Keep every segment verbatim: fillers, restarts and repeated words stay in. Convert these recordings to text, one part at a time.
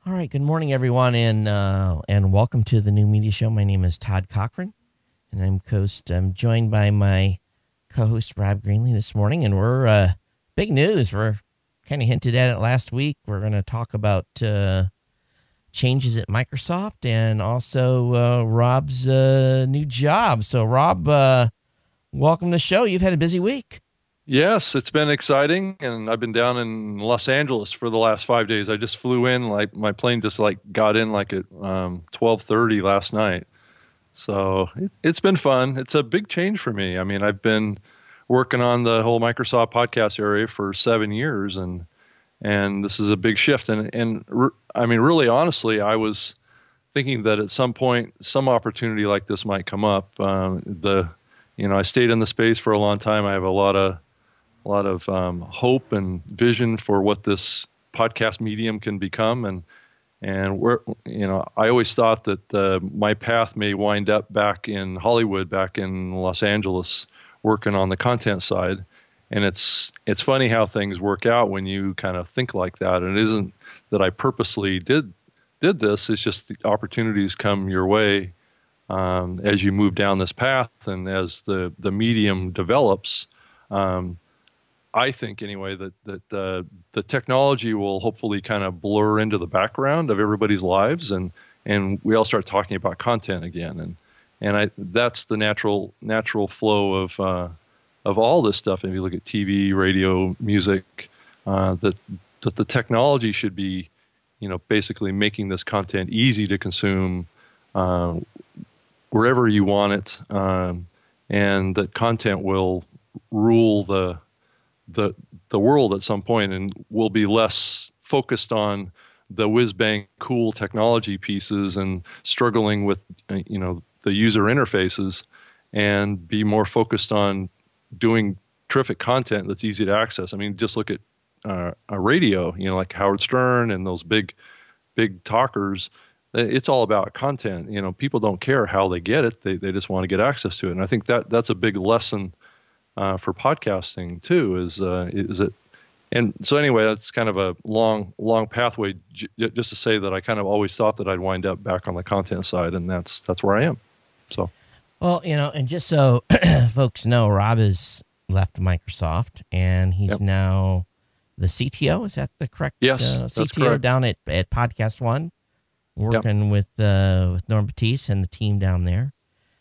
All right. Good morning, everyone, and uh, and welcome to the New Media Show. My name is Todd Cochran, and I'm host. I'm joined by my co-host Rob Greenlee this morning, and we're uh, big news. We're kind of hinted at it last week. We're going to talk about uh, changes at Microsoft and also uh, Rob's uh, new job. So, Rob, uh, welcome to the show. You've had a busy week. Yes, it's been exciting, and I've been down in Los Angeles for the last five days. I just flew in, like my plane just like got in like at um, twelve thirty last night. So it, it's been fun. It's a big change for me. I mean, I've been working on the whole Microsoft podcast area for seven years, and and this is a big shift. And and re- I mean, really, honestly, I was thinking that at some point, some opportunity like this might come up. Um, the you know, I stayed in the space for a long time. I have a lot of a lot of um, hope and vision for what this podcast medium can become. And and we're, you know, I always thought that uh, my path may wind up back in Hollywood, back in Los Angeles, working on the content side. And it's it's funny how things work out when you kind of think like that. And it isn't that I purposely did did this. It's just the opportunities come your way um, as you move down this path, and as the the medium develops. Um, I think anyway that that uh, the technology will hopefully kind of blur into the background of everybody's lives, and and we all start talking about content again, and and I that's the natural natural flow of uh, of all this stuff. If you look at T V, radio, music, uh, that that the technology should be, you know, basically making this content easy to consume uh, wherever you want it, um, and that content will rule the the the world at some point, and we'll be less focused on the whiz bang cool technology pieces and struggling with uh, you know the user interfaces, and be more focused on doing terrific content that's easy to access. I mean, just look at uh, a radio, you know, like Howard Stern and those big big talkers. It's all about content. You know, people don't care how they get it; they they just want to get access to it. And I think that that's a big lesson Uh, for podcasting too. Is uh, is it? And so anyway, that's kind of a long, long pathway. J- just to say that I kind of always thought that I'd wind up back on the content side, and that's that's where I am. So, Well, you know, and just so folks know, Rob has left Microsoft, and he's yep. now the C T O. Is that the correct Yes, uh, that's C T O correct. down at, at Podcast One, working Yep. with uh, with Norm Batiste and the team down there.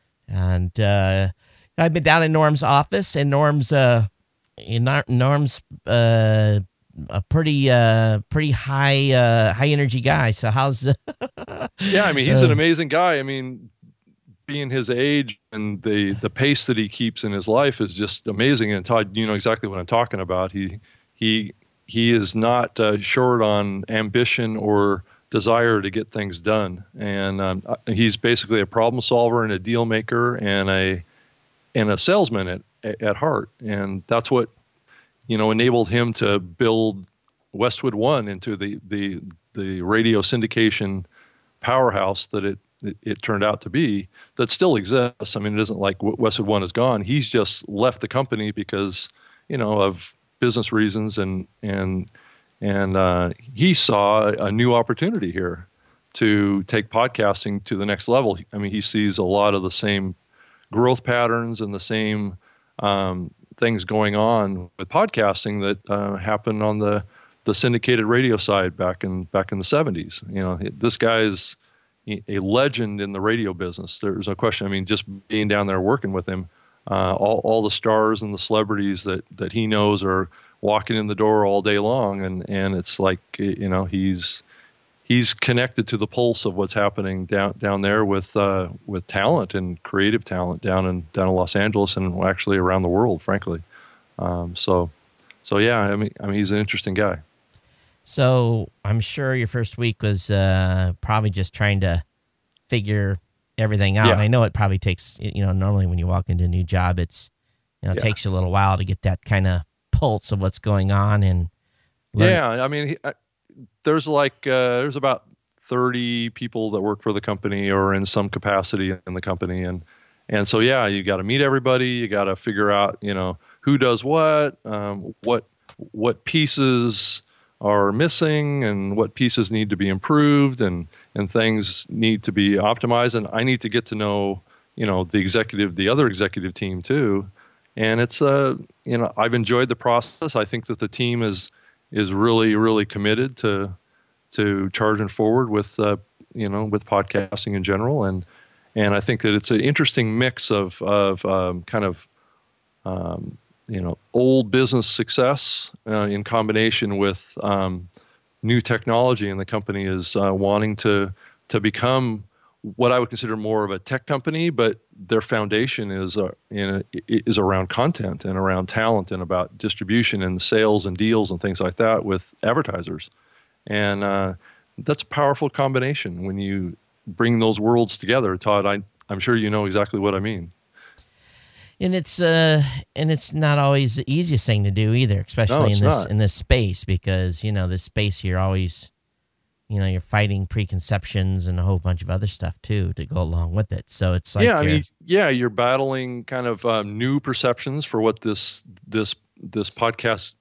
And uh, I've been down in Norm's office, and Norm's uh, in Nor- Norm's uh, a pretty uh, pretty high uh, high energy guy. So how's Yeah, I mean, he's an uh, amazing guy. I mean, being his age and the the pace that he keeps in his life is just amazing. And Todd, you know exactly what I'm talking about. He he he is not uh, short on ambition or desire to get things done, and um, uh, he's basically a problem solver and a deal maker and a and a salesman at at heart. And that's what you know enabled him to build Westwood One into the the the radio syndication powerhouse that it, it, it turned out to be, that still exists. I mean, it isn't like Westwood One is gone. He's just left the company because, you know, of business reasons, and and and uh, he saw a new opportunity here to take podcasting to the next level. I mean, he sees a lot of the same growth patterns and the same um, things going on with podcasting that uh, happened on the the syndicated radio side back in back in the seventies. You know, this guy is a legend in the radio business. There's no question. I mean, just being down there working with him, uh, all all the stars and the celebrities that that he knows are walking in the door all day long, and and it's like, you know, he's he's connected to the pulse of what's happening down down there with uh, with talent and creative talent down in down in Los Angeles, and actually around the world, frankly. Um, so so yeah, I mean I mean he's an interesting guy. So I'm sure your first week was uh, probably just trying to figure everything out. And Yeah, I know it probably takes, you know, normally when you walk into a new job, it's, you know, it yeah, takes you a little while to get that kind of pulse of what's going on and learn. yeah. I mean, he, I, there's like uh, there's about thirty people that work for the company or in some capacity in the company, and and so yeah, you got to meet everybody. You got to figure out, you know, who does what, um, what what pieces are missing and what pieces need to be improved and and things need to be optimized. And I need to get to know, you know, the executive, the other executive team too. And it's uh, you know, I've enjoyed the process. I think that the team is is really really committed to to charging forward with uh, you know, with podcasting in general. And and I think that it's an interesting mix of of um, kind of um, you know, old business success uh, in combination with um, new technology, and the company is uh, wanting to to become what I would consider more of a tech company, but their foundation is uh, in a, is around content and around talent and about distribution and sales and deals and things like that with advertisers. And uh, that's a powerful combination when you bring those worlds together. Todd, I, I'm sure you know exactly what I mean. And it's uh, and it's not always the easiest thing to do either, especially No, in it's this not. in this space, because you know this space you're always, you know, you're fighting preconceptions and a whole bunch of other stuff too to go along with it. So it's like Yeah, I you're- mean, yeah, you're battling kind of um, new perceptions for what this this this podcast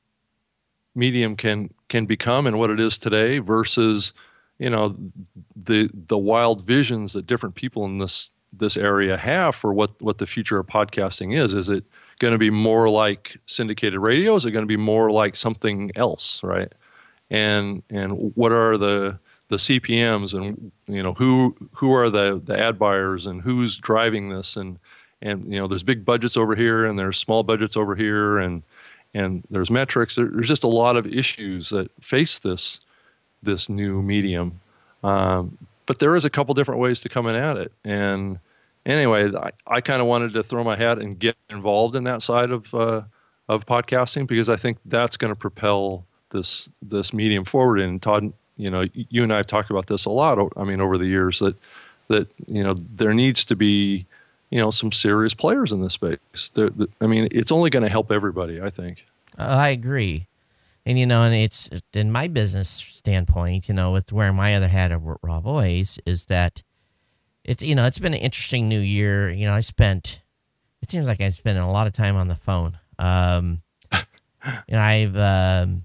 medium can can become and what it is today versus, you know, the the wild visions that different people in this this area have for what what the future of podcasting is. Is it going to be more like syndicated radio? Is it going to be more like something else, right? And and what are the the C P Ms, and you know, who who are the the ad buyers and who's driving this, and and you know, there's big budgets over here and there's small budgets over here, and and there's metrics. There, there's just a lot of issues that face this this new medium. Um, but there is a couple different ways to come in at it. And anyway, I, I kind of wanted to throw my hat and get involved in that side of uh, of podcasting, because I think that's going to propel this this medium forward. And Todd, you know, you and I have talked about this a lot. I mean, over the years, that that you know, there needs to be, you know, some serious players in this space. There, the, I mean, it's only going to help everybody, I think. I agree. And, you know, and it's in my business standpoint, you know, with wearing my other hat of Raw Voice, is that it's, you know, it's been an interesting new year. You know, I spent, it seems like I spent a lot of time on the phone. Um, and I've, um,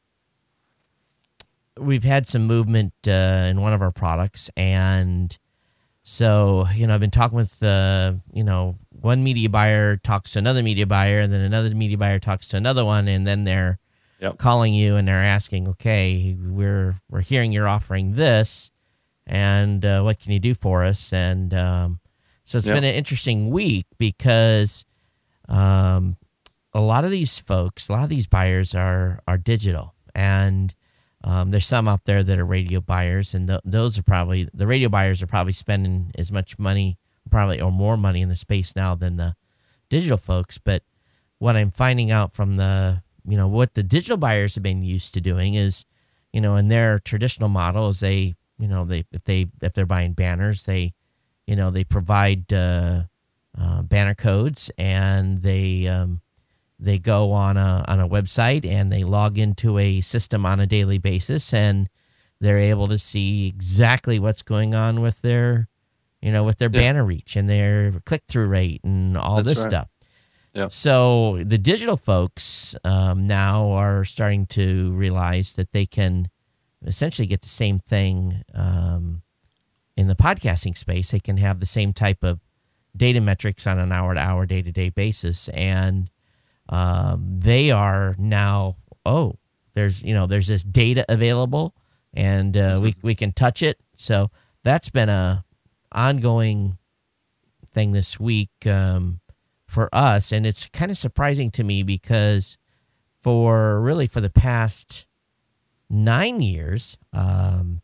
we've had some movement uh, in one of our products. And so, you know, I've been talking with, uh, you know, one media buyer talks to another media buyer, and then another media buyer talks to another one, and then they're Yep. calling you and they're asking, okay, we're we're hearing you're offering this, and uh, what can you do for us? And um, so it's yep. been an interesting week, because um, a lot of these folks, a lot of these buyers are are digital, and um, there's some out there that are radio buyers, and th- those are probably, the radio buyers are probably spending as much money, probably, or more money in the space now than the digital folks. But what I'm finding out from the you know, what the digital buyers have been used to doing is, you know, in their traditional model is they, you know, they, if they, if they're buying banners, they, you know, they provide uh, uh, banner codes, and they, um, they go on a, on a website, and they log into a system on a daily basis, and they're able to see exactly what's going on with their, you know, with their yeah. banner reach and their click-through rate and all That's this right. stuff. Yep. So the digital folks um, now are starting to realize that they can essentially get the same thing um, in the podcasting space. They can have the same type of data metrics on an hour-to-hour, day-to-day basis, and um, they are now, oh, there's you know there's this data available, and uh, mm-hmm. we we can touch it. So that's been a ongoing thing this week. Um, for us, and it's kind of surprising to me, because for really for the past nine years um,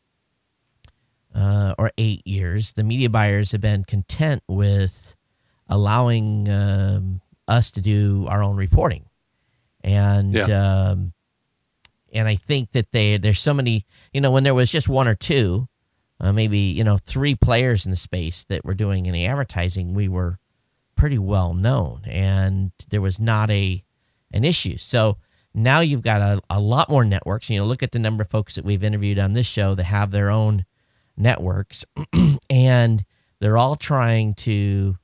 uh, or eight years, the media buyers have been content with allowing um, us to do our own reporting, and yeah. um, and I think that they there's so many, you know, when there was just one or two, uh, maybe you know three players in the space that were doing any advertising, we were pretty well known, and there was not a an issue. So now you've got a, a lot more networks. You know, look at the number of folks that we've interviewed on this show that have their own networks, and they're all trying to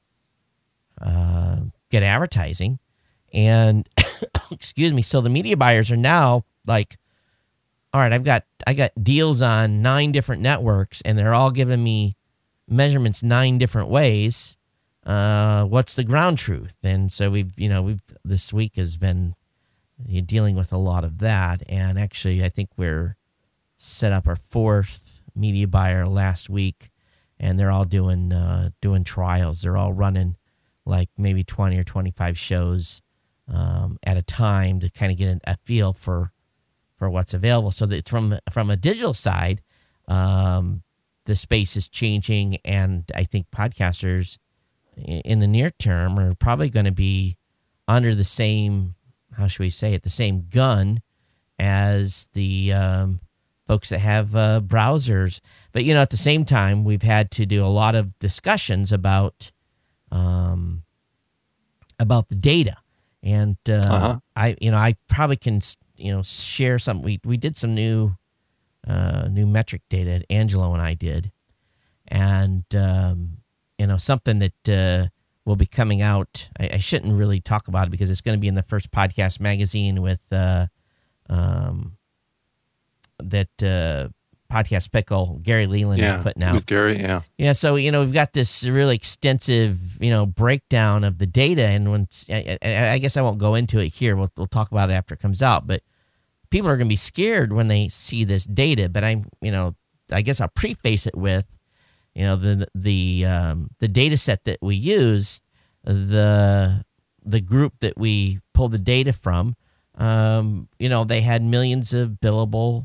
uh, get advertising. And excuse me. So the media buyers are now like, all right, I've got I got deals on nine different networks, and they're all giving me measurements nine different ways. Uh, what's the ground truth? And so we've, you know, we've this week has been dealing with a lot of that. And actually, I think we're set up our fourth media buyer last week, and they're all doing uh, doing trials. They're all running like maybe twenty or twenty-five shows um, at a time to kind of get a feel for for what's available. So that from from a digital side, um, the space is changing, and I think podcasters in the near term are probably going to be under the same, how should we say it, the same gun as the um, folks that have uh, browsers. But, you know, at the same time, we've had to do a lot of discussions about um, about the data. And uh, uh-huh. I, you know, I probably can, you know, share some. We we did some new uh, new metric data. Angelo and I did, and um, you know, something that uh, will be coming out. I, I shouldn't really talk about it because it's going to be in the first podcast magazine with uh, um, that uh, podcast pickle Gary Leland yeah, is putting out. With Gary, yeah, yeah. So you know, we've got this really extensive, you know, breakdown of the data, and when I, I guess I won't go into it here. We'll we'll talk about it after it comes out, but people are going to be scared when they see this data, but I'm, you know, I guess I'll preface it with, you know, the the um, the data set that we use, the the group that we pulled the data from, um, you know, they had millions of billable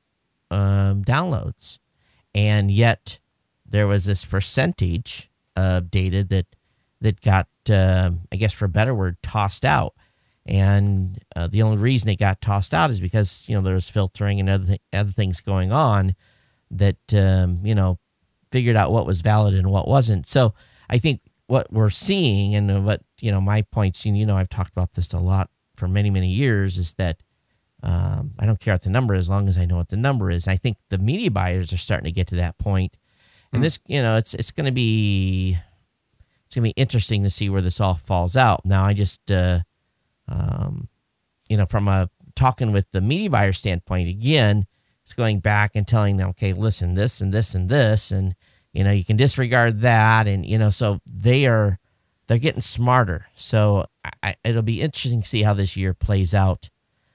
um, downloads, and yet there was this percentage of data that that got, uh, I guess for a better word, tossed out. And uh, the only reason it got tossed out is because, you know, there was filtering and other, th- other things going on that, um, you know, figured out what was valid and what wasn't. So I think what we're seeing and what, you know, my points, and, you know, I've talked about this a lot for many, many years, is that um, I don't care what the number is as long as I know what the number is. And I think the media buyers are starting to get to that point. And mm. this, you know, it's it's going to be, it's going to be interesting to see where this all falls out. Now, I just... Uh, Um, you know, from a talking with the media buyer standpoint, again, it's going back and telling them, okay, listen, this and this and this, and, you know, you can disregard that. And, you know, so they are, they're getting smarter. So I, it'll be interesting to see how this year plays out,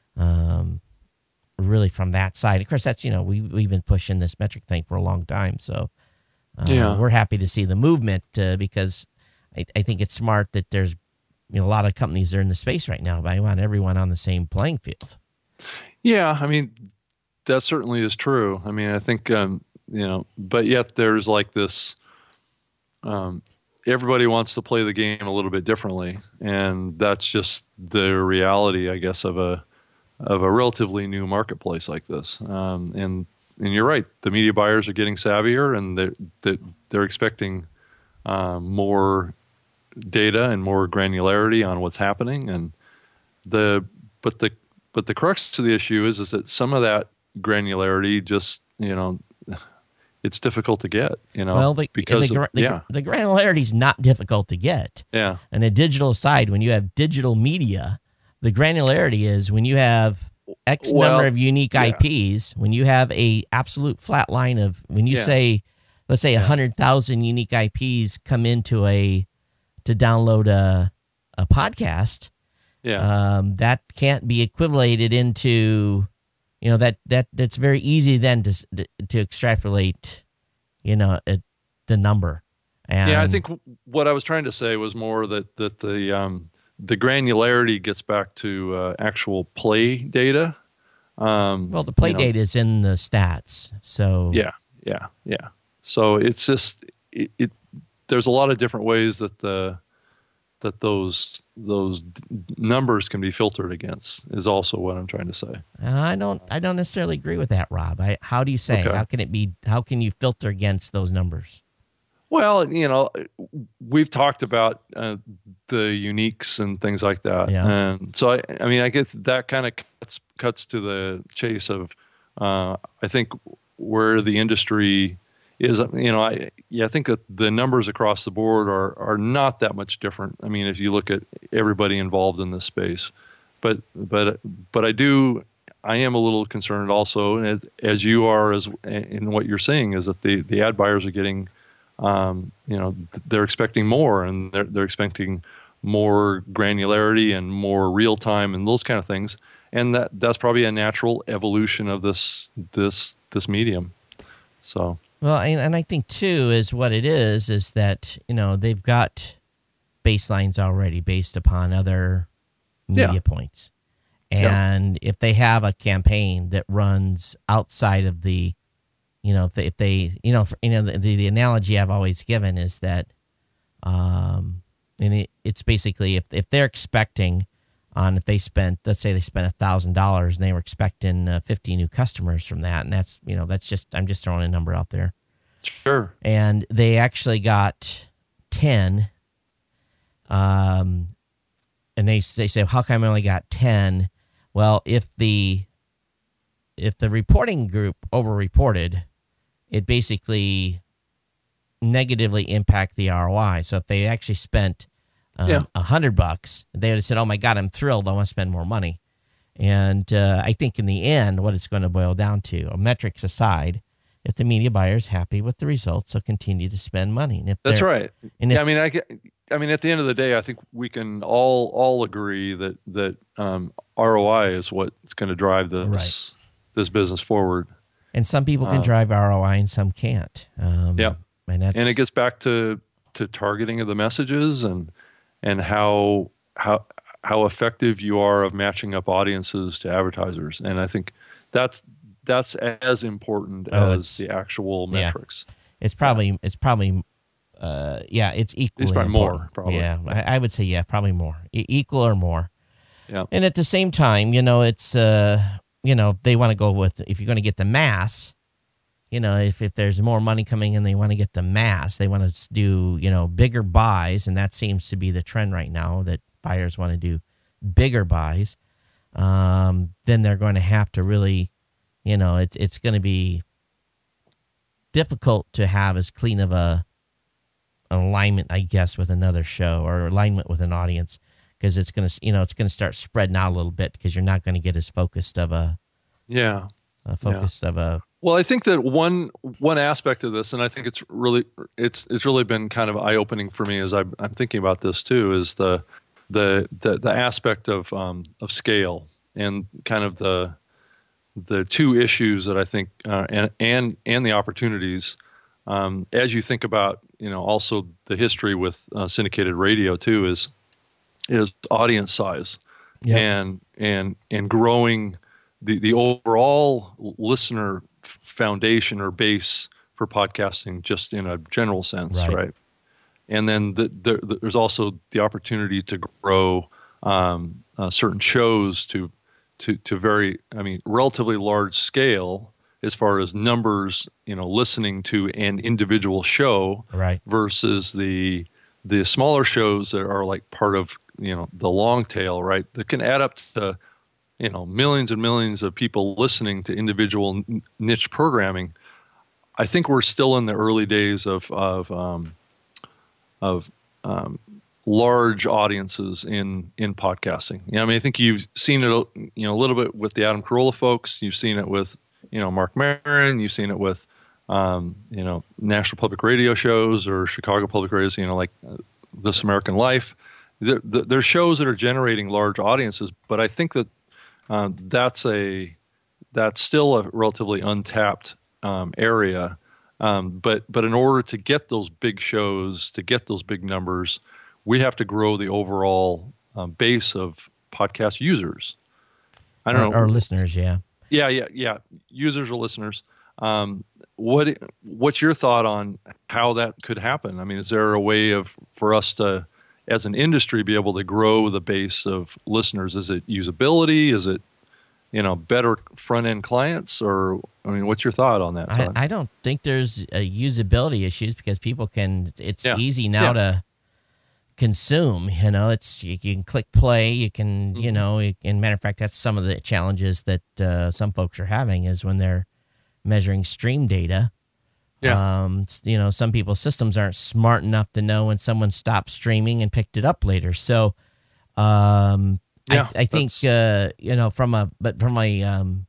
um, really from that side. Of course, that's, you know, we, we've been pushing this metric thing for a long time. So uh, yeah. we're happy to see the movement uh, because I, I think it's smart that there's, you know, a lot of companies are in the space right now, but I want everyone on the same playing field. Yeah, I mean, that certainly is true. I mean, I think, um, you know, but yet there's like this, um, everybody wants to play the game a little bit differently. And that's just the reality, I guess, of a, of a relatively new marketplace like this. Um, and, and you're right, the media buyers are getting savvier, and they're, they're, they're expecting um, more data and more granularity on what's happening. And the but the but the crux of the issue is is that some of that granularity just, you know, it's difficult to get, you know, well, the, because the, of, the, yeah the granularity is not difficult to get. Yeah. And the digital side, when you have digital media, the granularity is when you have X well, number of unique yeah. I Ps, when you have a absolute flat line of, when you yeah. say, let's say a hundred thousand unique I Ps come into a to download a a podcast, yeah, um, that can't be equivalated into, you know, that that that's very easy then to to extrapolate, you know, a, the number. And yeah, I think what I was trying to say was more that that the um, the granularity gets back to uh, actual play data. Um, well, the play you know, data is in the stats, so yeah, yeah, yeah. So it's just it, it there's a lot of different ways that the that those those numbers can be filtered against is also what I'm trying to say. I don't I don't necessarily agree with that, Rob. I, how do you say? Okay. How can it be? How can you filter against those numbers? Well, you know, we've talked about uh, the uniques and things like that, yeah. and so I, I mean, I guess that kind of cuts cuts to the chase of, uh, I think where the industry is, you know, I yeah, I think that the numbers across the board are are not that much different. I mean, if you look at everybody involved in this space, but but but I do I am a little concerned also, as, as you are, as in what you're saying, is that the, the ad buyers are getting, um, you know, they're expecting more, and they're they're expecting more granularity and more real time and those kind of things, and that that's probably a natural evolution of this this this medium. So well, and, and I think too is what it is is that you know they've got baselines already based upon other media Yeah. points. And yeah. if they have a campaign that runs outside of the, you know, if they, if they you know, for, you know, the, the analogy I've always given is that, um, and it, it's basically if, if they're expecting on, if they spent, let's say they spent a thousand dollars and they were expecting uh, fifty new customers from that. And that's, you know, that's just, I'm just throwing a number out there. Sure. And they actually got ten, um, and they they say, how come I only got ten? Well, if the if the reporting group overreported, it basically negatively impact the R O I. So if they actually spent um, yeah. a hundred bucks, they would have said, "Oh my God, I'm thrilled. I want to spend more money." And uh, I think in the end, what it's going to boil down to, metrics aside, if the media buyer is happy with the results, they'll continue to spend money. And if that's right. And yeah, if, I mean, I, I mean, at the end of the day, I think we can all all agree that that um, R O I is what's going to drive this right. this business forward. And some people can um, drive R O I, and some can't. Um, yeah, and, that's, and it gets back to to targeting of the messages and and how how how effective you are of matching up audiences to advertisers. And I think that's that's as important oh, as the actual metrics. Yeah. It's probably it's probably uh, yeah, it's equal. It's probably important. more. Probably. Yeah, I, I would say yeah, probably more, e- equal or more. Yeah. And at the same time, you know, it's uh, you know, they want to go with, if you're going to get the mass, you know, if if there's more money coming in, they want to get the mass. They want to do, you know, bigger buys, and that seems to be the trend right now, that buyers want to do bigger buys. Um, then they're going to have to really, you know, it's it's going to be difficult to have as clean of a an alignment, I guess, with another show or alignment with an audience, because it's going to, you know, it's going to start spreading out a little bit, because you're not going to get as focused of a yeah, a focused yeah. of a. Well, I think that one one aspect of this, and I think it's really it's it's really been kind of eye opening for me as I'm, I'm thinking about this too, is the the the, the aspect of um, of scale, and kind of the the two issues that I think uh, and and and the opportunities um, as you think about, you know, also the history with uh, syndicated radio too, is is audience size. Yep. and and and growing the the overall listener foundation or base for podcasting, just in a general sense, right? right? And then the, the, there's also the opportunity to grow um, uh, certain shows to to to very, I mean, relatively large scale as far as numbers, you know, listening to an individual show, right? Versus the the smaller shows that are like part of, you know, the long tail, right? That can add up to, you know, millions and millions of people listening to individual n- niche programming. I think we're still in the early days of of um, of um, large audiences in in podcasting. You know, I mean, I think you've seen it, you know, a little bit with the Adam Carolla folks. You've seen it with, you know, Mark Maron. You've seen it with, um, you know, National Public Radio shows or Chicago Public Radio. You know, like uh, This American Life. There, there's shows that are generating large audiences, but I think that Uh, that's a that's still a relatively untapped um, area, um, but but in order to get those big shows, to get those big numbers, we have to grow the overall um, base of podcast users. I don't our, know, our listeners, yeah, yeah, yeah, yeah, users or listeners. Um, what what's your thought on how that could happen? I mean, is there a way of for us to, as an industry, be able to grow the base of listeners? Is it usability? Is it, you know, better front end clients? Or, I mean, what's your thought on that, Todd? I, I don't think there's uh, usability issues, because people can. It's yeah. easy now yeah. to consume. You know, it's you, you can click play. You can, mm-hmm. you know. You, in matter of fact, that's some of the challenges that uh, some folks are having, is when they're measuring stream data. Yeah. Um, you know, some people's systems aren't smart enough to know when someone stopped streaming and picked it up later. So, um, I, I think uh, you know from a but from a um,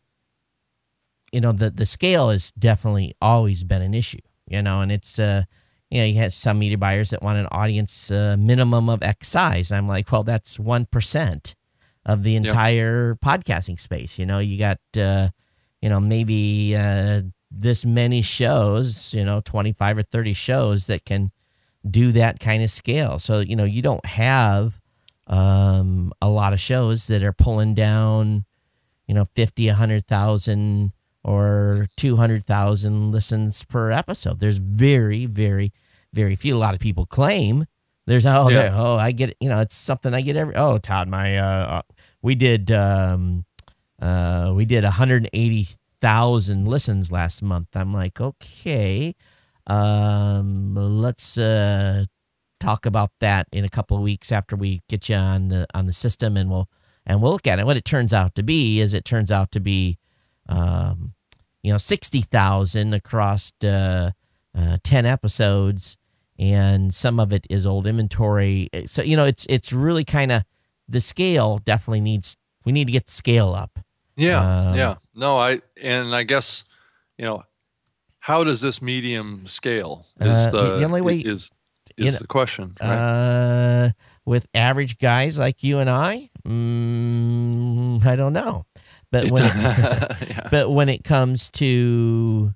you know the the scale has definitely always been an issue. You know, and it's uh, you know you have some media buyers that want an audience uh, minimum of X size. And I'm like, well, that's one percent of the entire yep. podcasting space. You know, you got uh, you know maybe uh, this many shows, you know, twenty-five or thirty shows that can do that kind of scale. So you know you don't have um, a lot of shows that are pulling down, you know, fifty, a hundred thousand or two hundred thousand listens per episode. There's very, very, very few. A lot of people claim there's, oh, yeah. there, oh, I get it. You know, it's something I get every, oh, Todd, my, uh, we did, um, uh, we did one hundred eighty thousand listens last month. I'm like, okay, um, let's, uh, talk about that in a couple of weeks after we get you on the, on the system, and we'll, and we'll look at it. What it turns out to be is it turns out to be, um, you know, sixty thousand across, uh, uh, ten episodes, and some of it is old inventory. So, you know, it's, it's really kind of, the scale definitely needs, we need to get the scale up. Yeah. Um, yeah. No, I, and I guess, you know, how does this medium scale is uh, the, the only way is, is you know, the question, right? Uh, with average guys like you and I, mm, I don't know. But when it, yeah. but when it comes to,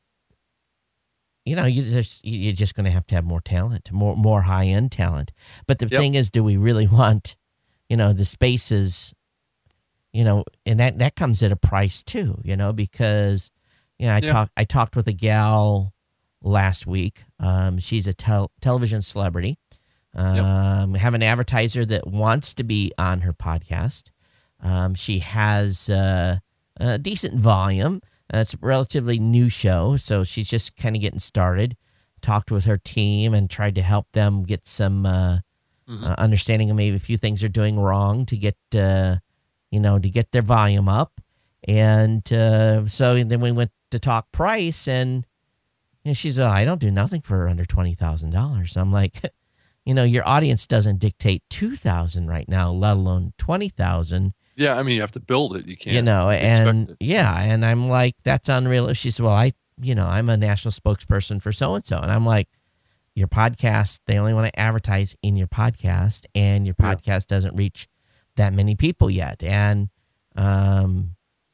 you know, you just, you're just going to have to have more talent, more more high end talent. But the yep. thing is, do we really want, you know, the spaces, you know, and that, that comes at a price too, you know, because, you know, I yeah. talked I talked with a gal last week. Um, she's a tel- television celebrity. Um, yep. have an advertiser that wants to be on her podcast. Um, she has uh, a decent volume. Uh, it's a relatively new show, so she's just kind of getting started. Talked with her team and tried to help them get some uh, mm-hmm. uh, understanding of maybe a few things they're doing wrong to get, uh, you know, to get their volume up. And uh, so then we went to talk price, and, and she's, oh, I don't do nothing for under twenty thousand dollars. I'm like, you know, your audience doesn't dictate two thousand right now, let alone twenty thousand. Yeah, I mean, you have to build it. You can't, you know, and it. yeah, and I'm like, that's unreal. She said, well, I, you know, I'm a national spokesperson for so and so, and I'm like, your podcast, they only want to advertise in your podcast, and your podcast yeah. doesn't reach that many people yet. And um,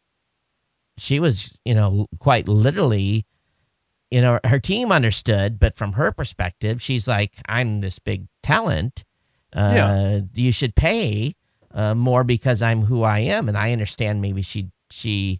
she was, you know, quite literally, you know, her team understood, but from her perspective, she's like, I'm this big talent. Uh, yeah. You should pay uh, more because I'm who I am. And I understand maybe she, she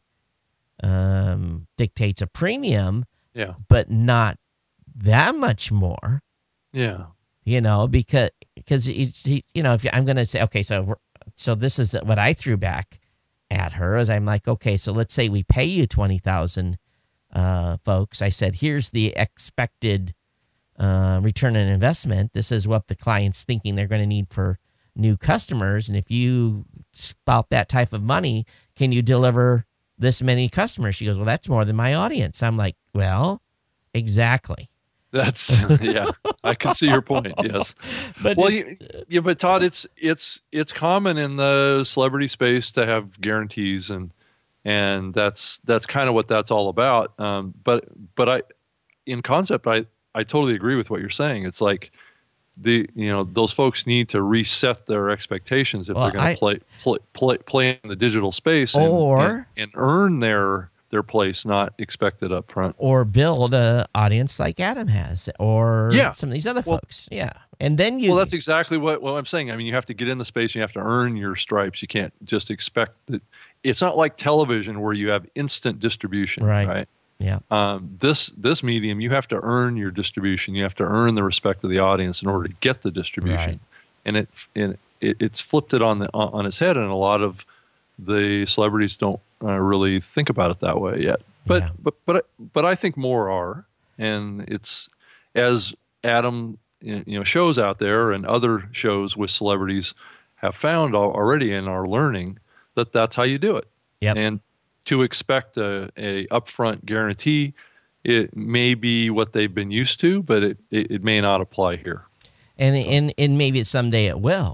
um, dictates a premium, yeah, but not that much more. Yeah. You know, because, because, you know, if I'm going to say, okay, so, so this is what I threw back at her as I'm like, okay, so let's say we pay you twenty thousand Uh, folks. I said, here's the expected uh, return on investment. This is what the client's thinking they're going to need for new customers. And if you spout that type of money, can you deliver this many customers? She goes, well, that's more than my audience. I'm like, well, exactly. That's, yeah, I can see your point. Yes. But well, you, yeah, but Todd, it's, it's, it's common in the celebrity space to have guarantees, and, And that's that's kind of what that's all about. Um, but but I, in concept, I, I totally agree with what you're saying. It's like the you know those folks need to reset their expectations if well, they're going to play, play play play in the digital space, and, or and, and earn their their place, not expect it up front. Or build a audience like Adam has, or yeah. some of these other well, folks. Yeah, and then you. Well, that's exactly what what I'm saying. I mean, you have to get in the space. You have to earn your stripes. You can't just expect that. It's not like television where you have instant distribution, right? right? Yeah. Um, this this medium, you have to earn your distribution. You have to earn the respect of the audience in order to get the distribution, right. and it and it, it's flipped it on the on its head. And a lot of the celebrities don't uh, really think about it that way yet. But yeah. but but but I think more are, and it's as Adam you know shows out there and other shows with celebrities have found already and are learning that that's how you do it. Yep. And to expect a, a upfront guarantee, it may be what they've been used to, but it, it, it may not apply here. And, so. and and maybe someday it will.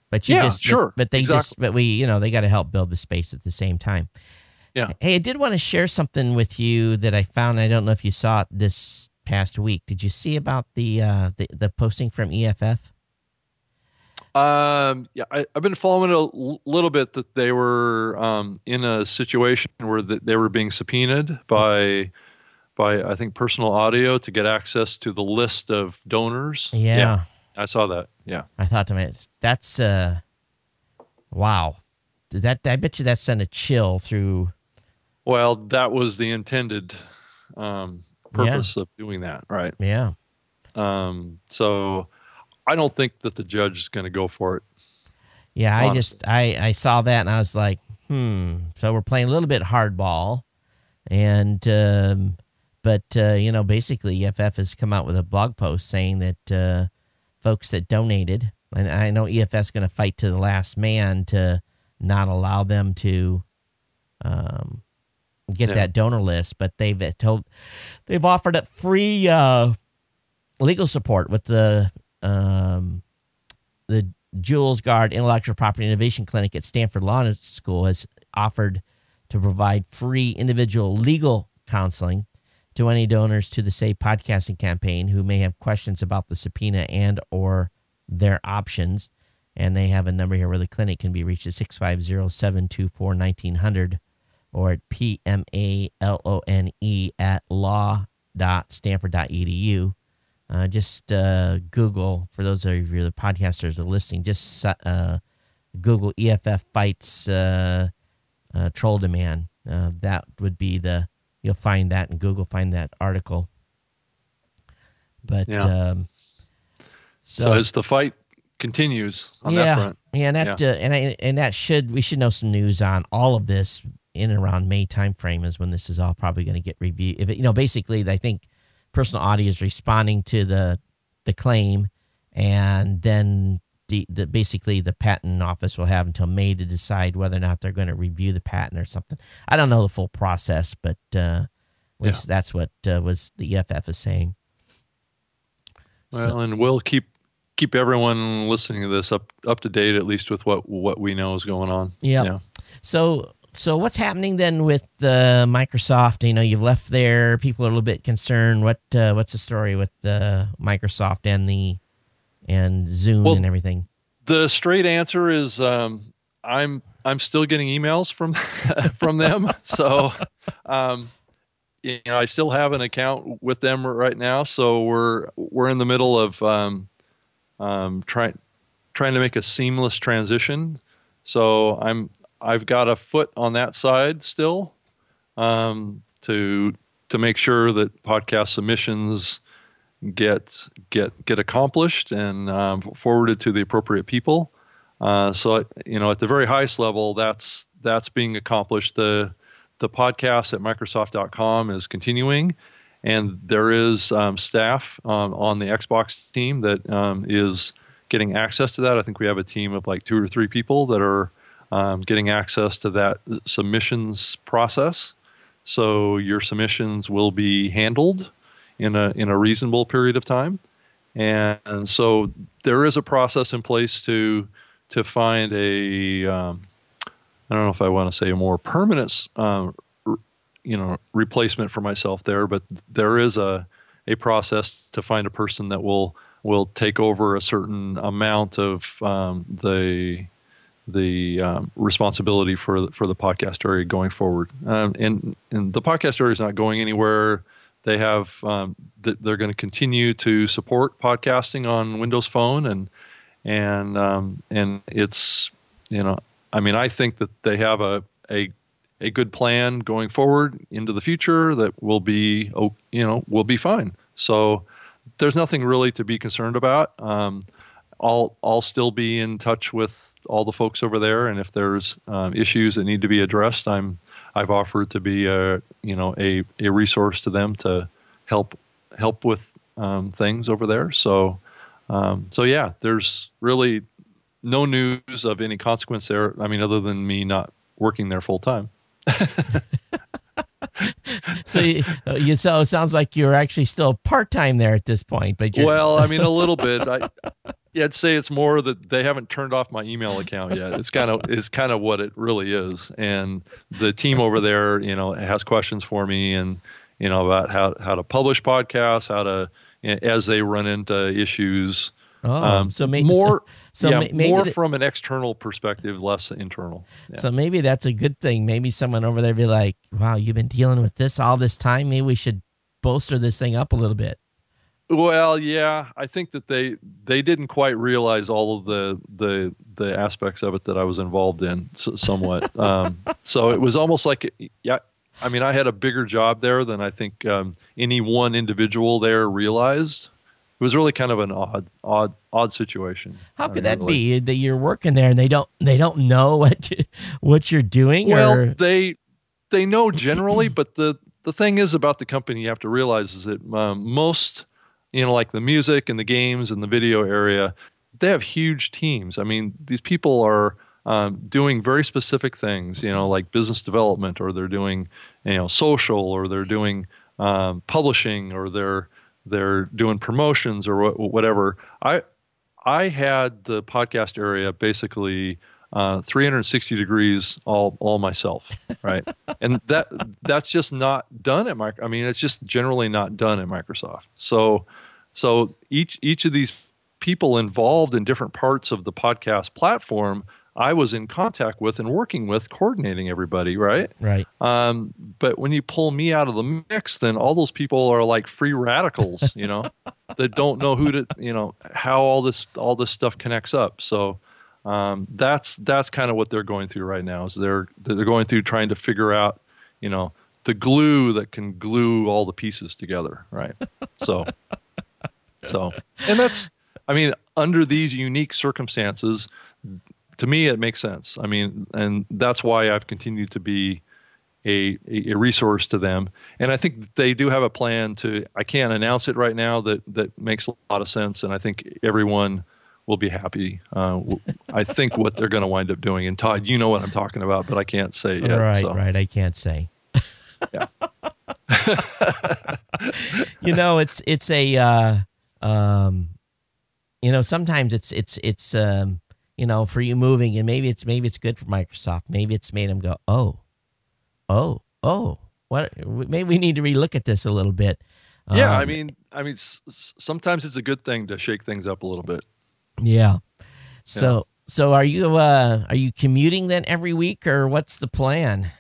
But you Yeah, just, sure. But, but they Exactly. just, but we, you know, they got to help build the space at the same time. Yeah. Hey, I did want to share something with you that I found. I don't know if you saw it this past week. Did you see about the uh, the, the posting from E F F? Um, yeah, I, I've been following it a l- little bit that they were um, in a situation where th- they were being subpoenaed by by I think Personal Audio to get access to the list of donors. Yeah, Yeah, I saw that. Yeah. I thought to myself, that's uh, wow. That I bet you that sent a chill through. Well, that was the intended um, purpose of doing that, right? Yeah. Um, so I don't think that the judge is going to go for it. Yeah, I honestly. just I I saw that and I was like, hmm. So we're playing a little bit hardball, and um, but uh, you know, basically E F F has come out with a blog post saying that uh, folks that donated, and I know E F F is going to fight to the last man to not allow them to um, get Yeah. that donor list, but they've told they've offered up free uh, legal support with the um, the Jules Gard Intellectual Property Innovation Clinic at Stanford Law School has offered to provide free individual legal counseling to any donors to the Save Podcasting campaign who may have questions about the subpoena and or their options. And they have a number here where the clinic can be reached at six five zero, seven two four, one nine zero zero or at P M A L O N E at law dot stanford dot e d u. Uh, just uh, Google, for those of you the podcasters that are listening, just uh, Google E F F fights uh, uh, troll demand. Uh, that would be the, you'll find that in Google, find that article. But Yeah. um, So, so, as the fight continues on yeah, that front. yeah, and that Uh, and I, and that should we should know some news on all of this in and around May timeframe is when this is all probably going to get reviewed. If it, you know, basically, I think Personal Audio is responding to the the claim, and then the, the basically the patent office will have until May to decide whether or not they're going to review the patent or something. I don't know the full process, but uh, at least Yeah. that's what uh, was the E F F is saying. Well, So- and we'll keep keep everyone listening to this up up to date, at least with what what we know is going on. Yep. Yeah. So, so what's happening then with uh, Microsoft? You know, you've left there. People are a little bit concerned. What uh, what's the story with uh, Microsoft and the and Zoom Well, and everything? The straight answer is um, I'm I'm still getting emails from from them. So, um, you know, I still have an account with them right now. So we're we're in the middle of um, um, trying trying to make a seamless transition. So I'm I've got a foot on that side still um, to to make sure that podcast submissions get get get accomplished and um, forwarded to the appropriate people. Uh, so you know, at the very highest level, that's that's being accomplished. The the podcast at Microsoft dot com is continuing, and there is um, staff um, on the Xbox team that um, is getting access to that. I think we have a team of like two or three people that are um, getting access to that submissions process. So your submissions will be handled in a in a reasonable period of time, and, and so there is a process in place to to find a um, I don't know if I want to say a more permanent um, r- you know replacement for myself there, but there is a a process to find a person that will will take over a certain amount of um, the the um, responsibility for for the podcast area going forward. Um, and and the podcast area is not going anywhere. They have um, th- they're going to continue to support podcasting on Windows Phone, and and um, and it's you know I mean I think that they have a a a good plan going forward into the future that will be oh, you know will be fine. So there's nothing really to be concerned about. Um, I'll I'll still be in touch with all the folks over there, and if there's um, issues that need to be addressed, I'm I've offered to be a you know a, a resource to them to help help with um, things over there. So um, so yeah, there's really no news of any consequence there. I mean, other than me not working there full time. So you, uh, you so it sounds like you're actually still part time there at this point. But you're, Well, I mean, a little bit. I Yeah, I'd say it's more that they haven't turned off my email account yet. It's kind of is kind of what it really is. And the team over there, you know, has questions for me, and you know about how how to publish podcasts, how to as they run into issues. Oh, Um, so maybe more, so yeah, maybe more the, from an external perspective, less internal. Yeah. so maybe that's a good thing. Maybe someone over there be like, "Wow, you've been dealing with this all this time. Maybe we should bolster this thing up a little bit." Well, yeah, I think that they they didn't quite realize all of the the the aspects of it that I was involved in, so, somewhat. Um, so it was almost like, yeah, I mean, I had a bigger job there than I think um, any one individual there realized. It was really kind of an odd, odd, odd situation. How I could mean, that really. be that you're working there and they don't they don't know what you, what you're doing? Well, or they they know generally, but the the thing is about the company you have to realize is that um, most, you know, like the music and the games and the video area, they have huge teams. I mean, these people are um, doing very specific things, you know, like business development, or they're doing, you know, social, or they're doing um, publishing, or they're they're doing promotions, or wh- whatever. I I had the podcast area basically uh, three hundred sixty degrees all all myself, right? And that that's just not done at Microsoft. I mean, it's just generally not done at Microsoft. So, so each each of these people involved in different parts of the podcast platform, I was in contact with and working with, coordinating everybody, right? right. Um, but when you pull me out of the mix, then all those people are like free radicals, you know, that don't know who to, you know, how all this all this stuff connects up. So um, that's that's kind of what they're going through right now. Is they're they're going through trying to figure out, you know, the glue that can glue all the pieces together, right? So, so, and that's, I mean, under these unique circumstances, to me, it makes sense. I mean, and that's why I've continued to be a, a resource to them. And I think they do have a plan to, I can't announce it right now, that, that makes a lot of sense. And I think everyone will be happy. Uh, I think what they're going to wind up doing. And Todd, you know what I'm talking about, but I can't say it yet. Right, so. right. I can't say. Yeah. You know, it's it's a uh, um, you know, sometimes it's it's it's um, you know, for you moving, and maybe it's maybe it's good for Microsoft. Maybe it's made them go, oh, oh, oh. What? Maybe we need to relook at this a little bit. Yeah, Um, I mean, I mean, s- s- sometimes it's a good thing to shake things up a little bit. Yeah. So so are you uh are you commuting then every week, or what's the plan?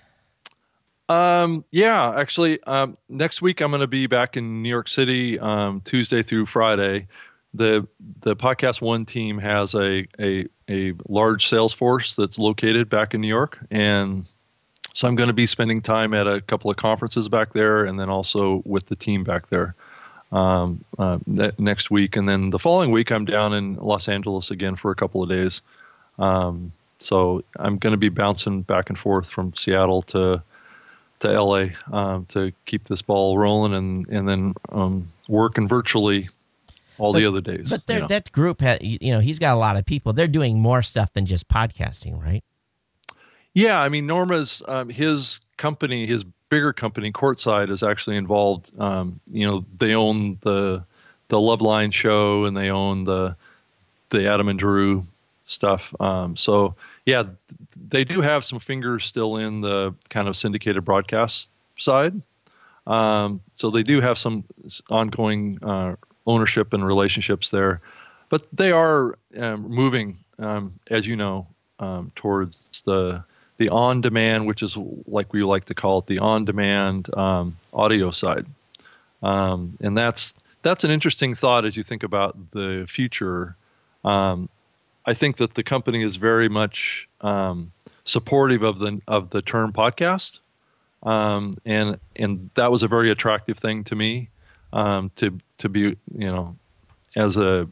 Um, yeah, actually, um, next week I'm going to be back in New York City, um, Tuesday through Friday. The the Podcast One team has a, a a large sales force that's located back in New York, and so I'm going to be spending time at a couple of conferences back there, and then also with the team back there um, uh, ne- next week. And then the following week, I'm down in Los Angeles again for a couple of days. Um, so I'm going to be bouncing back and forth from Seattle to to L A um, to keep this ball rolling, and and then um, working virtually all But- the other days. But you there, know. that group, ha- you you know, he's got a lot of people. They're doing more stuff than just podcasting, right? Yeah, I mean, Norma's um, his company, his bigger company, Courtside, is actually involved. Um, you know, they own the the Loveline show, and they own the the Adam and Drew stuff. Um, so yeah, th- they do have some fingers still in the kind of syndicated broadcast side. Um, so they do have some s- ongoing uh, ownership and relationships there, but they are um, moving, um, as you know, um, towards the the on-demand, which is like we like to call it, the on-demand um, audio side, um, and that's that's an interesting thought as you think about the future. Um, I think that the company is very much um, supportive of the of the term podcast, um, and and that was a very attractive thing to me, um, to to be, you know, as a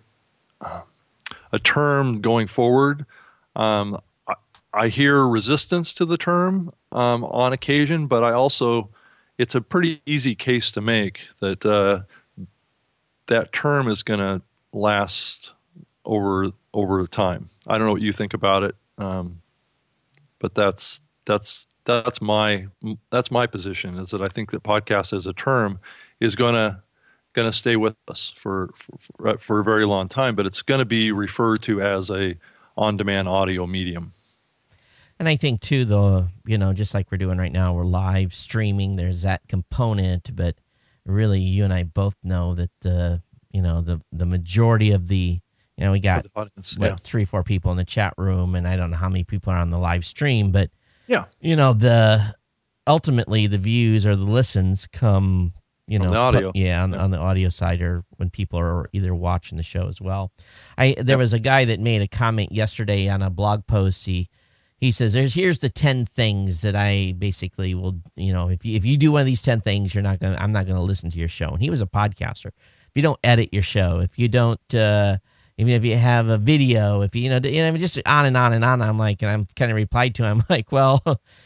a term going forward. Um, I, I hear resistance to the term um, on occasion, but I also, it's a pretty easy case to make that uh, that term is going to last over over time. I don't know what you think about it, um, but that's that's that's my that's my position, is that I think that podcast as a term is going to going to stay with us for, for for a very long time, but it's going to be referred to as a on-demand audio medium. And I think too, the you know, just like we're doing right now, we're live streaming. There's that component, but really, you and I both know that the you know the the majority of the you know we got audience, what yeah. three four people in the chat room, and I don't know how many people are on the live stream, but yeah, you know the ultimately the views or the listens come you know the audio. yeah on, yeah on the audio side or when people are either watching the show as well. I there yep. was a guy that made a comment yesterday on a blog post. He He says, "There's here's the ten things that I basically will, you know, if you, if you do one of these ten things, you're not gonna, I'm not gonna listen to your show." And he was a podcaster. If you don't edit your show, if you don't, uh, even if you have a video, if you, you know, you know, just on and on and on. I'm like, and I'm kind of replied to him like, well,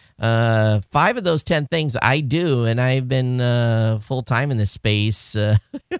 uh, five of those ten things I do, and I've been uh, full time in this space. Uh, you,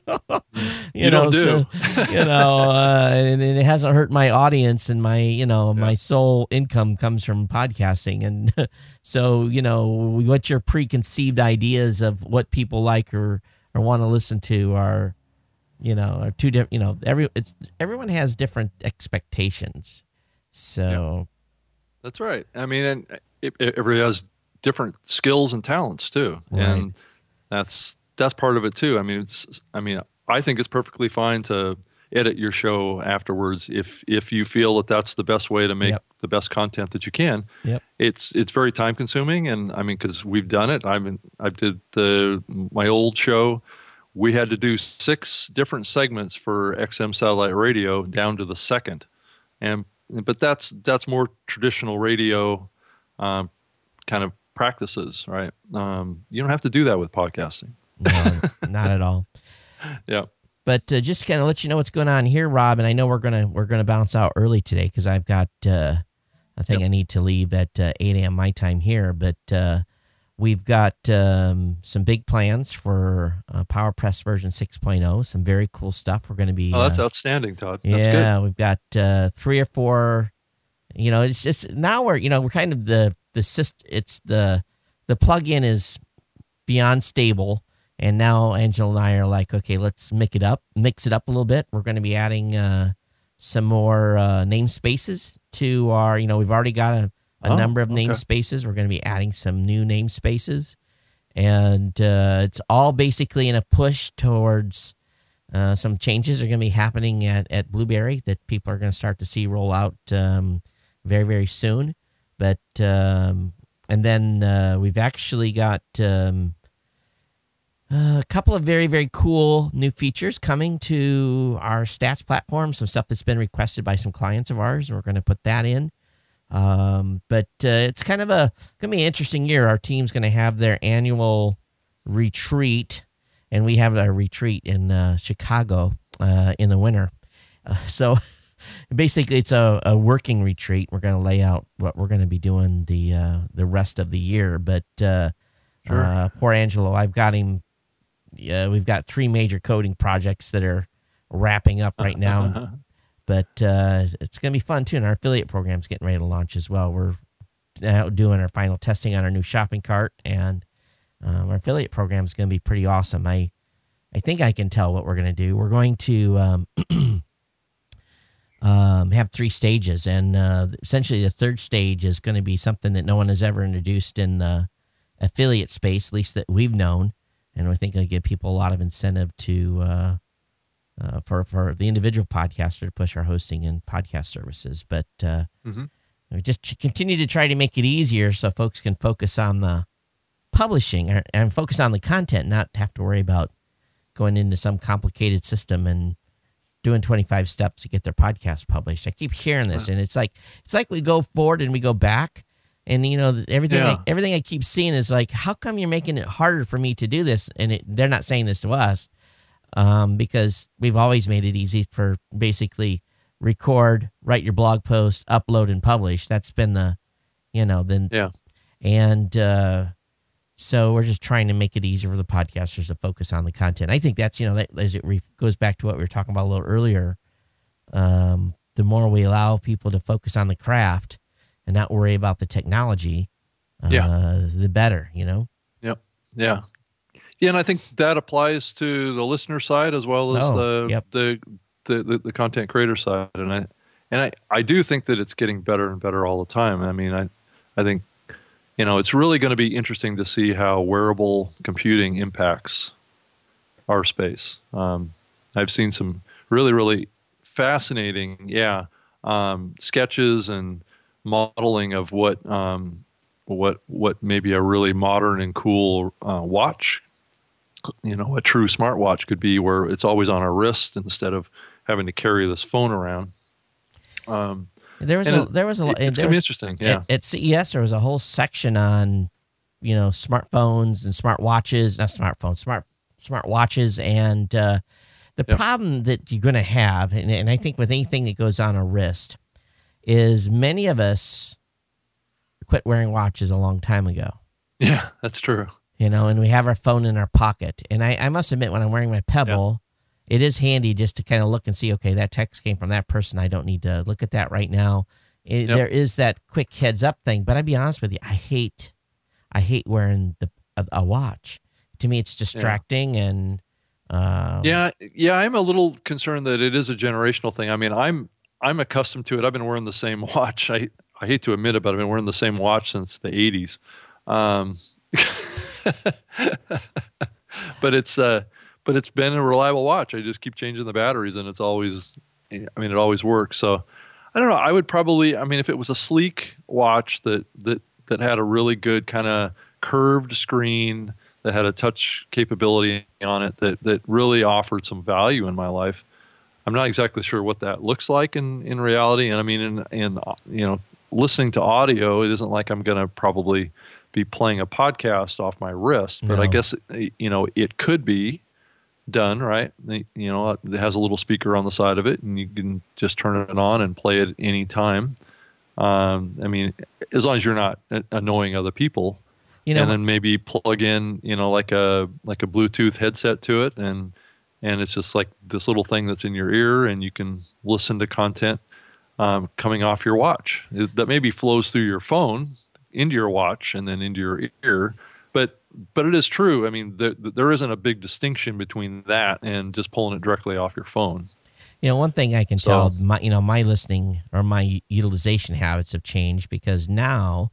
you know, don't do, so, you know, uh, and, and it hasn't hurt my audience, and my, you know, yeah. my sole income comes from podcasting, and so, you know, what your preconceived ideas of what people like or or want to listen to are, you know, are two different. You know, every it's everyone has different expectations, so. Yeah. That's right. I mean, and it, it, everybody has different skills and talents too, right. and that's that's part of it too. I mean, it's I mean, I think it's perfectly fine to edit your show afterwards if if you feel that that's the best way to make yep. the best content that you can. Yep. It's it's very time consuming, and I mean, because we've done it. I mean, I did the my old show. We had to do six different segments for X M satellite radio down to the second, and but that's that's more traditional radio um, kind of practices, right? Um, you don't have to do that with podcasting. No, not at all. Yeah. But uh, just kind of let you know what's going on here, Rob. And I know we're gonna we're gonna bounce out early today because I've got uh, I think yep. I need to leave at uh, eight a.m. my time here. But uh, we've got um, some big plans for uh, PowerPress version six point oh. Some very cool stuff. We're going to be. Oh, that's uh, outstanding, Todd. That's yeah, good. We've got uh, three or four. You know, it's just now we're you know we're kind of the the syst- It's the the plugin is beyond stable, and now Angela and I are like, okay, let's mix it up, mix it up a little bit. We're going to be adding uh, some more uh, namespaces to our. You know, we've already got a. a oh, number of okay. namespaces. We're going to be adding some new namespaces. And uh, it's all basically in a push towards uh, some changes are going to be happening at, at Blueberry that people are going to start to see roll out um, very, very soon. But, um, and then uh, we've actually got um, a couple of very, very cool new features coming to our stats platform, some stuff that's been requested by some clients of ours, and we're going to put that in. Um, but uh, it's kind of a gonna be an interesting year. Our team's gonna have their annual retreat, and we have a retreat in uh, Chicago uh, in the winter. Uh, so basically, it's a, a working retreat. We're gonna lay out what we're gonna be doing the uh, the rest of the year. But uh, sure. uh, poor Angelo, I've got him. Yeah, we've got three major coding projects that are wrapping up right now. But uh, it's going to be fun, too, and our affiliate program's getting ready to launch as well. We're now doing our final testing on our new shopping cart, and um, our affiliate program is going to be pretty awesome. I I think I can tell what we're going to do. We're going to um, um, have three stages, and uh, essentially the third stage is going to be something that no one has ever introduced in the affiliate space, at least that we've known, and I think it'll give people a lot of incentive to uh, – Uh, for, for the individual podcaster to push our hosting and podcast services. But uh, mm-hmm. we just continue to try to make it easier so folks can focus on the publishing or, and focus on the content, not have to worry about going into some complicated system and doing twenty-five steps to get their podcast published. I keep hearing this, and it's like it's like we go forward and we go back. And, you know, everything yeah. I, everything I keep seeing is like, how come you're making it harder for me to do this? And it, they're not saying this to us. Um, because we've always made it easy for basically record, write your blog post, upload, and publish. That's been the, you know, then, yeah. And uh, so we're just trying to make it easier for the podcasters to focus on the content. I think that's, you know, that, as it re- goes back to what we were talking about a little earlier. Um, the more we allow people to focus on the craft and not worry about the technology, uh, yeah. the better, you know? Yep. Yeah. Yeah, and I think that applies to the listener side as well as Oh, the, yep. the the the the content creator side. And I and I I do think that it's getting better and better all the time. I mean, I I think you know it's really going to be interesting to see how wearable computing impacts our space. Um, I've seen some really really fascinating, yeah, um, sketches and modeling of what um, what what maybe a really modern and cool uh, watch, you know, a true smartwatch could be, where it's always on our wrist instead of having to carry this phone around. Um, There was and a it, there was a it, lot. it's There gonna be was, interesting, yeah. at, at C E S, there was a whole section on, you know, smartphones and smartwatches, not smartphones, smart smartwatches, and uh, the Yep. problem that you're going to have, and, and I think with anything that goes on a wrist, is many of us quit wearing watches a long time ago. Yeah, that's true. You know, and we have our phone in our pocket. And I, I must admit, when I'm wearing my Pebble, it is handy just to kind of look and see, okay, that text came from that person. I don't need to look at that right now. It, Yep. There is that quick heads up thing. But I'll be honest with you, I hate, I hate wearing the a, a watch. To me, it's distracting, and um, Yeah, yeah, I'm a little concerned that it is a generational thing. I mean, I'm I'm accustomed to it. I've been wearing the same watch. I I hate to admit it, but I've been wearing the same watch since the eighties. Um, but it's uh, but it's been a reliable watch. I just keep changing the batteries, and it's always, I mean, it always works. So I don't know. I would probably, I mean, if it was a sleek watch that that that had a really good kind of curved screen, that had a touch capability on it, that that really offered some value in my life. I'm not exactly sure what that looks like in, in reality. And I mean, in, in, you know, listening to audio, it isn't like I'm going to probably be playing a podcast off my wrist, but No. I guess, you know, it could be done, right? You know, it has a little speaker on the side of it, and you can just turn it on and play it any time. Um, I mean, as long as you're not annoying other people, you know, and then maybe plug in, you know, like a like a Bluetooth headset to it, and and it's just like this little thing that's in your ear, and you can listen to content um, coming off your watch it, that maybe flows through your phone into your watch and then into your ear. But but it is true. I mean, there there isn't a big distinction between that and just pulling it directly off your phone. You know, one thing I can So- tell, my, you know, my listening or my utilization habits have changed, because now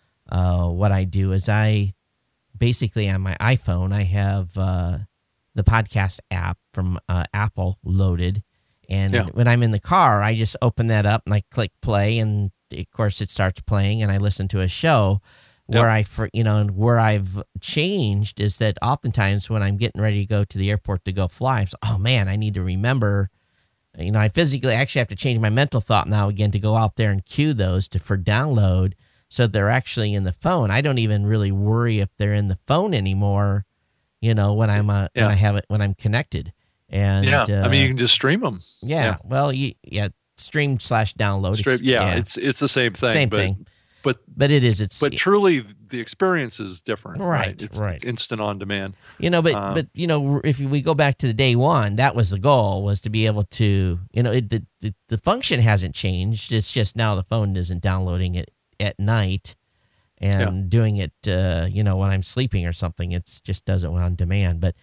uh, what I do is I basically, on my iPhone, I have uh, the podcast app from uh, Apple loaded. And Yeah. when I'm in the car, I just open that up and I click play, and of course it starts playing, and I listen to a show. Where Yep. I, for you know, and where I've changed is that oftentimes when I'm getting ready to go to the airport to go fly, I'm so, oh man, I need to remember. You know, I physically actually have to change my mental thought now again to go out there and queue those to for download, so they're actually in the phone. I don't even really worry if they're in the phone anymore. You know, when I'm uh, Yeah. when I have it when I'm connected. And Yeah, uh, I mean, you can just stream them. yeah, yeah. well, you, yeah, stream slash download. Straight, It's- yeah, it's it's the same thing. Same but, thing. But but it is. It's but truly, the experience is different. Right, It's right. instant on demand. You know, but Um, but you know, if we go back to the day one, that was the goal, was to be able to, you know, it, the, the the function hasn't changed. It's just now the phone isn't downloading it at night and doing it, uh, you know, when I'm sleeping or something. It's just does it on demand. But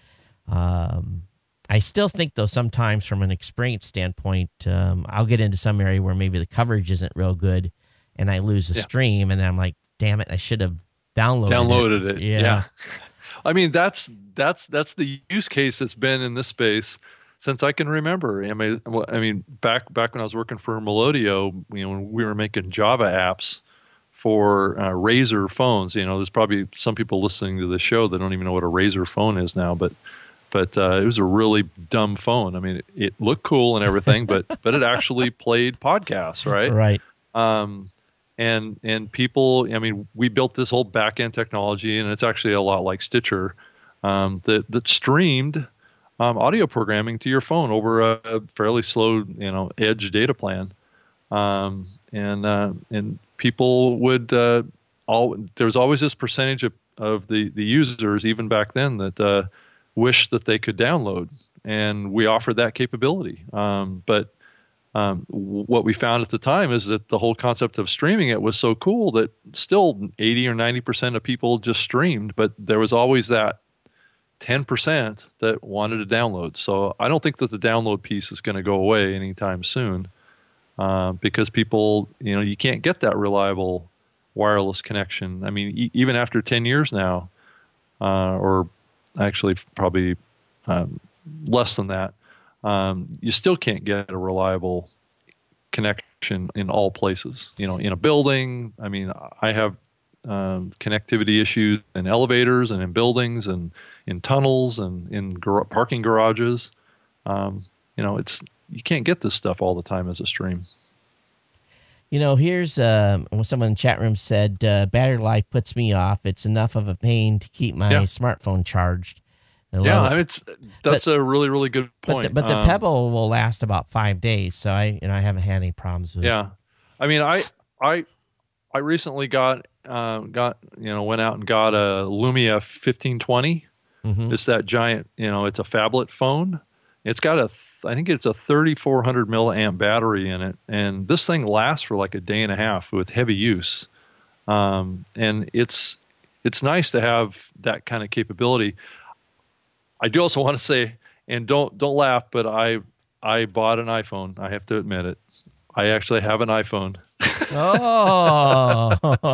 um, I still think, though, sometimes from an experience standpoint, um, I'll get into some area where maybe the coverage isn't real good, and I lose a Yeah. stream, and then I'm like, damn it, I should have downloaded, Downloaded it. Yeah. Yeah. I mean, that's that's that's the use case that's been in this space since I can remember. I mean, well, I mean, back back when I was working for Melodio, you know, when we were making Java apps for uh, Razor phones. You know, there's probably some people listening to the show that don't even know what a Razor phone is now, but but uh, it was a really dumb phone. I mean, it, it looked cool and everything, but but it actually played podcasts, right? Right. Um, and and people, I mean, we built this whole back end technology, and it's actually a lot like Stitcher, um, that that streamed um, audio programming to your phone over a, a fairly slow, you know, edge data plan, um, and uh, and people would uh, all there was always this percentage of, of the the users even back then that uh, wished that they could download, and we offered that capability, um, but. Um, what we found at the time is that the whole concept of streaming it was so cool that still eighty or ninety percent of people just streamed, but there was always that ten percent that wanted to download. So I don't think that the download piece is going to go away anytime soon, uh, because people, you know, you can't get that reliable wireless connection. I mean, e- even after ten years now, uh, or actually probably um, less than that, um, you still can't get a reliable connection in all places. You know, in a building, I mean, I have um, connectivity issues in elevators and in buildings and in tunnels and in gar- parking garages. Um, you know, it's you can't get this stuff all the time as a stream. You know, here's um, what someone in the chat room said, uh, battery life puts me off. It's enough of a pain to keep my Yeah. smartphone charged. I Yeah, love I it. mean, it's that's But- a really, really good But point. the, but the Um, Pebble will last about five days, so I you know I haven't had any problems with it. Yeah, I mean, I I I recently got uh, got you know went out and got a Lumia fifteen twenty. Mhm. It's that giant, you know, it's a phablet phone. It's got a th- I think it's a thirty-four hundred milliamp battery in it, and this thing lasts for like a day and a half with heavy use. Um, and it's it's nice to have that kind of capability. I do also want to say, and don't don't laugh, but I I bought an iPhone. I have to admit it. I actually have an iPhone. Oh,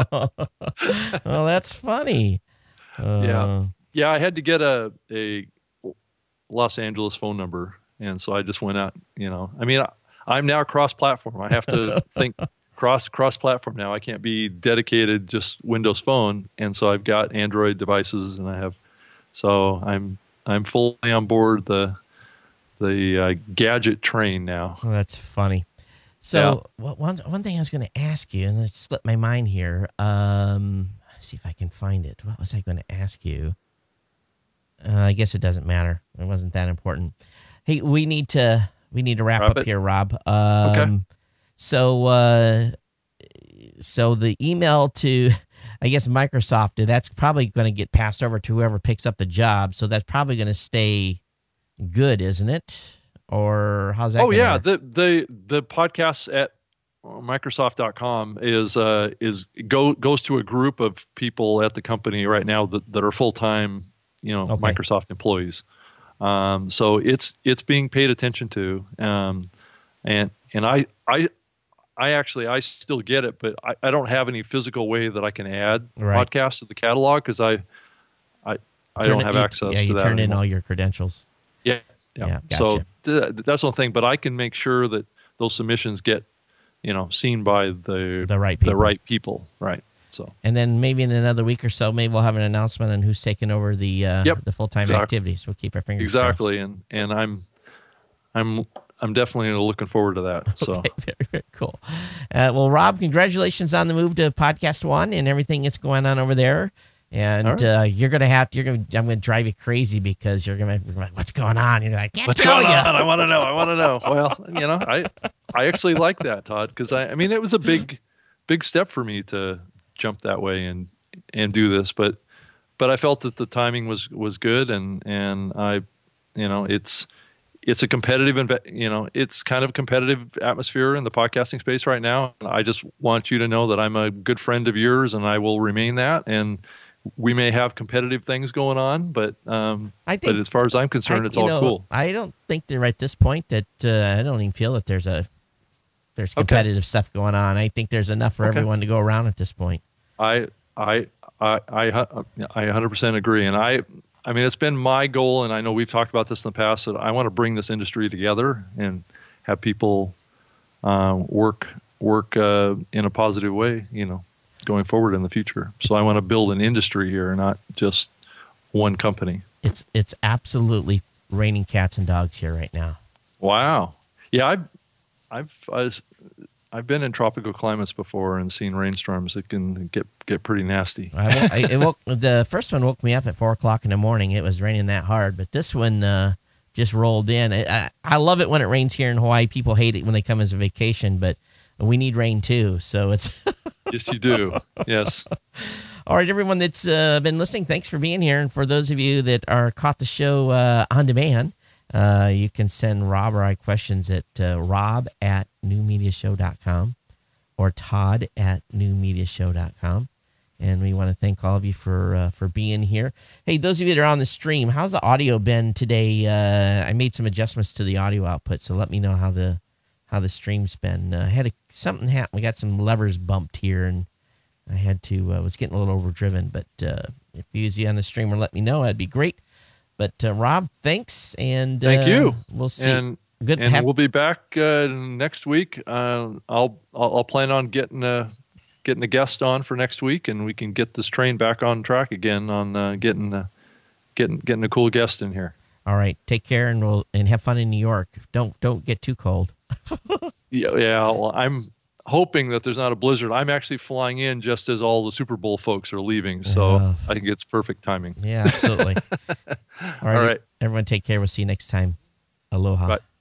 well, that's funny. Uh, Yeah. Yeah, I had to get a a Los Angeles phone number, and so I just went out. You know, I mean, I, I'm now cross-platform. I have to think cross cross-platform now. I can't be dedicated just Windows Phone, and so I've got Android devices, and I have. So I'm I'm fully on board the the uh, gadget train now. Well, that's funny. So wha- one one thing I was going to ask you, and it slipped my mind here. Um, let's see if I can find it. What was I going to ask you? Uh, I guess it doesn't matter. It wasn't that important. Hey, we need to we need to wrap, Wrap up it? here, Rob. Um, So uh, so the email to, I guess, Microsoft, that's probably going to get passed over to whoever picks up the job. So that's probably going to stay good, isn't it? Or how's that? Oh gonna yeah, work? the the the podcast at Microsoft dot com is uh is go goes to a group of people at the company right now that, that are full time, you know, Okay. Microsoft employees. Um, so it's it's being paid attention to, um, and and I I I actually I still get it, but I, I don't have any physical way that I can add Right. podcasts to the catalog because I I I Turn don't it- have you- access Yeah, to you that turn in anymore. all your credentials. Yeah, yeah. Yeah, So gotcha. th- that's the thing. But I can make sure that those submissions get, you know, seen by the The right people. the right people. Right. So And then maybe in another week or so, maybe we'll have an announcement on who's taking over the uh, Yep, the full time exactly. activities. We'll keep our fingers exactly, and and I'm I'm I'm definitely looking forward to that. So crossed. Okay, very, very cool. Uh, well, Rob, congratulations on the move to Podcast One and everything that's going on over there. And All right. uh, you're gonna have you're gonna I'm gonna drive you crazy because you're gonna be like, what's going on? You're like, can't what's tell going you. on? I want to know. I want to know. Well, you know, I I actually like that, Todd, because I I mean it was a big big step for me to jump that way and and do this, but but I felt that the timing was was good, and and I, you know, it's it's a competitive, inve- you know, it's kind of a competitive atmosphere in the podcasting space right now. And I just want you to know that I'm a good friend of yours, and I will remain that. And we may have competitive things going on, but um, I think but as far as I'm concerned, I- it's you all know, cool. I don't think they're at this point that uh, I don't even feel that there's a there's Okay. competitive stuff going on. I think there's enough for Okay. everyone to go around at this point. I I I I hu- I one hundred percent agree, and I I mean it's been my goal, and I know we've talked about this in the past, that I want to bring this industry together and have people uh, work work uh, in a positive way, you know, going forward in the future. So I want to build an industry here, not just one company. It's it's absolutely raining cats and dogs here right now. Wow. Yeah, I've I've I was, I've been in tropical climates before and seen rainstorms that can get get pretty nasty. I woke, I, it woke, the first one woke me up at four o'clock in the morning. It was raining that hard, but this one uh, just rolled in. I, I, I love it when it rains here in Hawaii. People hate it when they come as a vacation, but we need rain too. So it's Yes, you do. Yes. all right. Everyone that's uh, been listening, thanks for being here. And for those of you that are caught the show uh, on demand, uh, you can send Rob or I questions at uh, rob at new media show dot com or todd at new media show dot com. And we want to thank all of you for uh, for being here. Hey, those of you that are on the stream, how's the audio been today? Uh, I made some adjustments to the audio output, so let me know how the how the stream's been. Uh, had a, something happen. We got some levers bumped here, and I had to uh, was getting a little overdriven. But uh, if you see on the stream or let me know, that'd be great. But uh, Rob, thanks, and uh, thank you. We'll see. And, Good, and have- we'll be back uh, next week. Uh, I'll, I'll I'll plan on getting a getting a guest on for next week, and we can get this train back on track again on uh, getting uh, getting getting a cool guest in here. All right, take care, and we'll and have fun in New York. Don't don't get too cold. yeah, yeah. Well, I'm hoping that there's not a blizzard. I'm actually flying in just as all the Super Bowl folks are leaving, so uh, I think it's perfect timing. Yeah, absolutely. All right, all right, everyone, take care. We'll see you next time. Aloha. Bye.